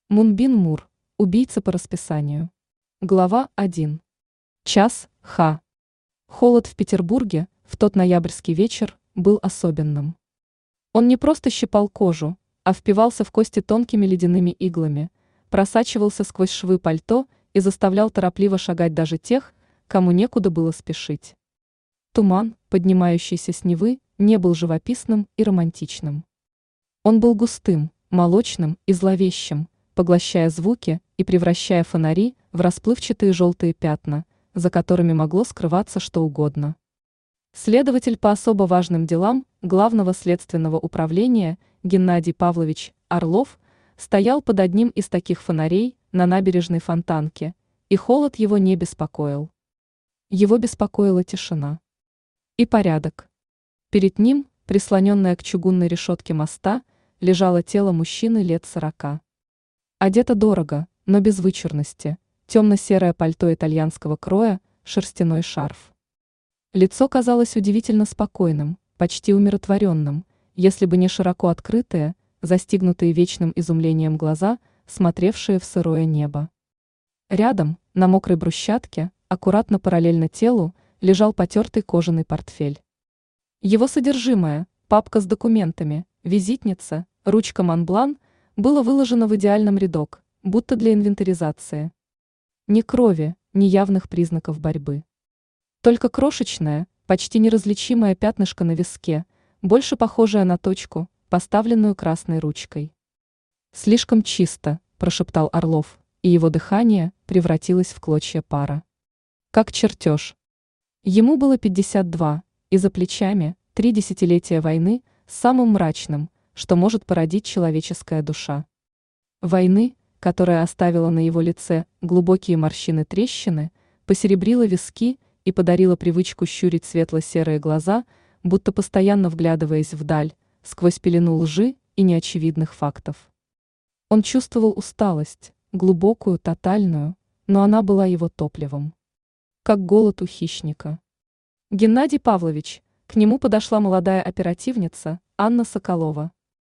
Мунбин Мур. Убийца по расписанию. Глава 1. Час Х. Холод в Петербурге в тот ноябрьский вечер был особенным. Он не просто щипал кожу, а впивался в кости тонкими ледяными иглами, просачивался сквозь швы пальто и заставлял торопливо шагать даже тех, кому некуда было спешить. Туман, поднимающийся с Невы, не был живописным и романтичным. Он был густым, молочным и зловещим, поглощая звуки и превращая фонари в расплывчатые желтые пятна, за которыми могло скрываться что угодно. Следователь по особо важным делам Главного следственного управления Геннадий Павлович Орлов стоял под одним из таких фонарей на набережной Фонтанки, и холод его не беспокоил. Его беспокоила тишина и порядок. Перед ним, прислоненное к чугунной решетке моста, лежало тело мужчины лет 40. Одето дорого, но без вычурности, темно-серое пальто итальянского кроя, шерстяной шарф. Лицо казалось удивительно спокойным, почти умиротворенным, если бы не широко открытые, застигнутые вечным изумлением глаза, смотревшие в сырое небо. Рядом, на мокрой брусчатке, аккуратно параллельно телу, лежал потертый кожаный портфель. Его содержимое, папка с документами, визитница, ручка Монблан, было выложено в идеальном рядок, будто для инвентаризации. Ни крови, ни явных признаков борьбы. Только крошечное, почти неразличимое пятнышко на виске, больше похожее на точку, поставленную красной ручкой. «Слишком чисто», – прошептал Орлов, и его дыхание превратилось в клочья пара. Как чертеж. Ему было 52, и за плечами 3 десятилетия войны с самым мрачным, что может породить человеческая душа. Войны, которая оставила на его лице глубокие морщины-трещины, посеребрила виски и подарила привычку щурить светло-серые глаза, будто постоянно вглядываясь вдаль, сквозь пелену лжи и неочевидных фактов. Он чувствовал усталость, глубокую, тотальную, но она была его топливом. Как голод у хищника. Геннадий Павлович, к нему подошла молодая оперативница Анна Соколова.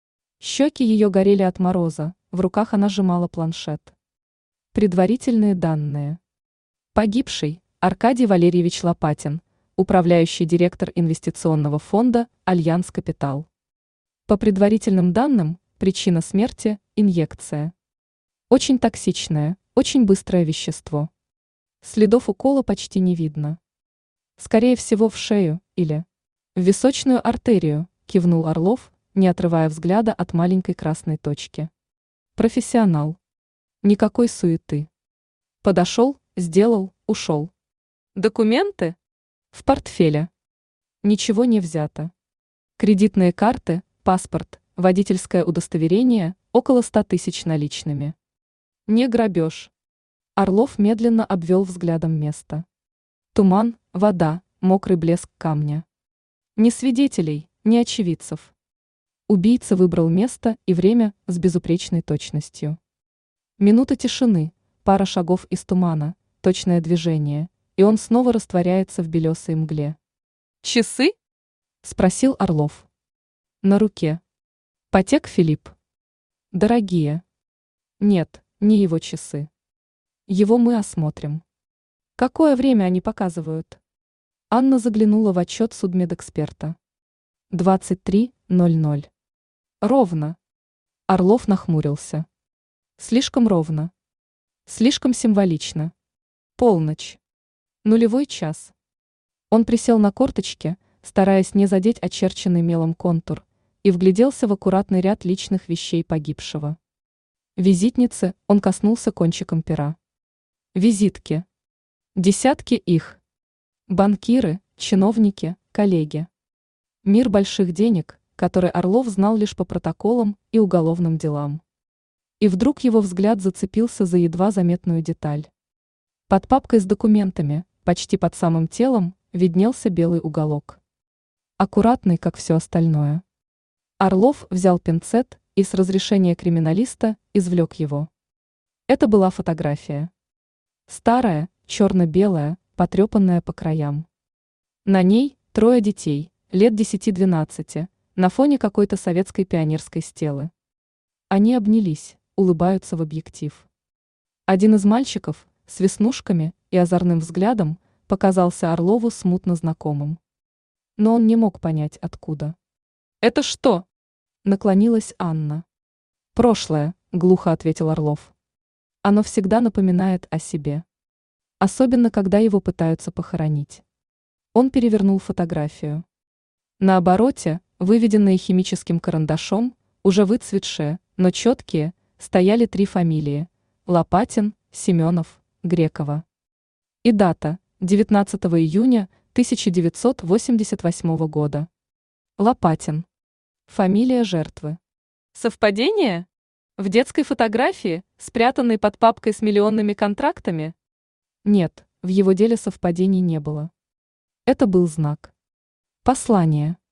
Щеки ее горели от мороза, в руках она сжимала планшет. Предварительные данные. Погибший Аркадий Валерьевич Лопатин, управляющий директор инвестиционного фонда «Альянс Капитал». По предварительным данным, причина смерти – инъекция. Очень токсичное, очень быстрое вещество. Следов укола почти не видно. Скорее всего в шею или в височную артерию, кивнул Орлов, не отрывая взгляда от маленькой красной точки. Профессионал. Никакой суеты. Подошел, сделал, ушел. Документы? В портфеле. Ничего не взято. Кредитные карты, паспорт, водительское удостоверение, около 100 тысяч наличными. Не грабеж. Орлов медленно обвел взглядом место. Туман, вода, мокрый блеск камня. Ни свидетелей, ни очевидцев. Убийца выбрал место и время с безупречной точностью. Минута тишины, пара шагов из тумана, точное движение, и он снова растворяется в белесой мгле. «Часы?» – спросил Орлов. На руке. Патек Филипп. Дорогие. Нет, не его часы. Его мы осмотрим. Какое время они показывают? Анна заглянула в отчет судмедэксперта. 23:00. Ровно. Орлов нахмурился. Слишком ровно. Слишком символично. Полночь. Нулевой час. Он присел на корточки, стараясь не задеть очерченный мелом контур, и вгляделся в аккуратный ряд личных вещей погибшего. Визитницы он коснулся кончиком пера. Визитки. Десятки их. Банкиры, чиновники, коллеги. Мир больших денег, который Орлов знал лишь по протоколам и уголовным делам. И вдруг его взгляд зацепился за едва заметную деталь. Под папкой с документами, почти под самым телом, виднелся белый уголок. Аккуратный, как все остальное. Орлов взял пинцет и с разрешения криминалиста извлек его. Это была фотография. Старая, черно-белая, потрепанная по краям. На ней 3 детей, лет 10-12, на фоне какой-то советской пионерской стелы. Они обнялись, улыбаются в объектив. Один из мальчиков с веснушками и озорным взглядом показался Орлову смутно знакомым. Но он не мог понять, откуда. «Это что?» – наклонилась Анна. «Прошлое», – глухо ответил Орлов. «Оно всегда напоминает о себе. Особенно, когда его пытаются похоронить». Он перевернул фотографию. На обороте, выведенные химическим карандашом, уже выцветшие, но четкие, стояли 3 фамилии – Лопатин, Семенов, Грекова. И дата – 19 июня 1988 года. Лопатин. Фамилия жертвы. Совпадение? В детской фотографии, спрятанной под папкой с миллионными контрактами? Нет, в его деле совпадений не было. Это был знак. Послание.